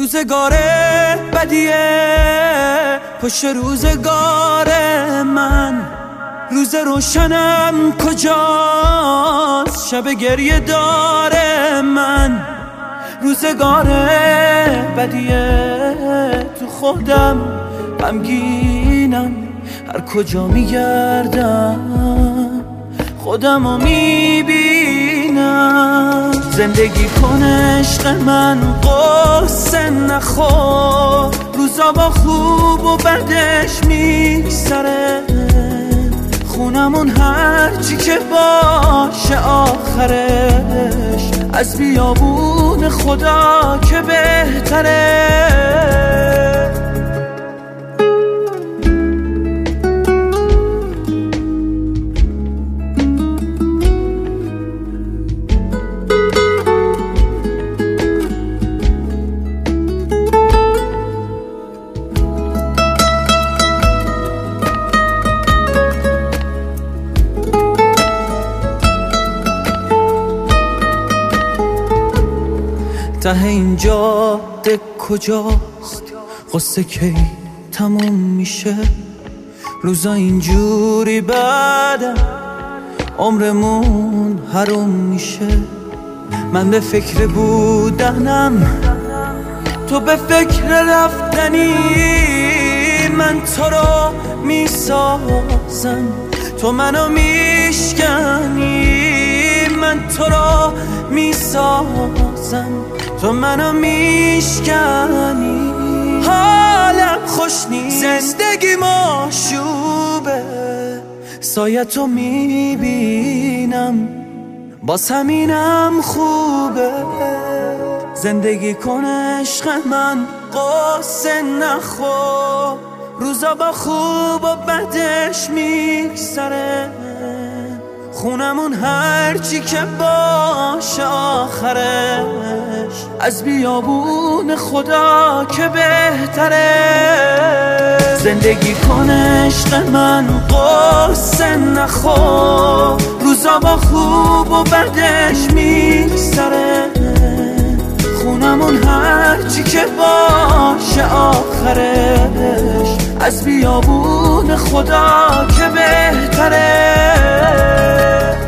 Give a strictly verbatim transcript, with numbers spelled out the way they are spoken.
روزگار بدیه پشت روزگار من، روز روشنم کجاست شب گریه داره من. روزگار بدیه تو خودم غمگینم، هر کجا میگردم خودمو میبینم. زندگی کن عشق من قصه نخور، روزا با خوب و بدش میگذره، خونمون هرچی که باشه آخرش از بیابون خدا که بهتره. ته این جاده کجاست قصه کی تموم میشه؟ روزا اینجوری بعدم عمرمون حروم میشه. من به فکر بودنم تو به فکر رفتنی، من تو رو میسازم تو منو میشکنی، من تو رو میسازم تو منو میشکنی. حالم خوش نیست زندگی ماشوبه، سایه تو میبینم باز همینم خوبه. زندگی کن عشق من قصه نخور، روزا با خوب و بدش میگذره، خونمون هرچی که باشه آخرش از بیابون خدا که بهتره. زندگی کن عشق من قصه نخور، روزا با خوب و بدش میگذره، خونمون هرچی که باشه آخرش از بیابون خدا که بهتره.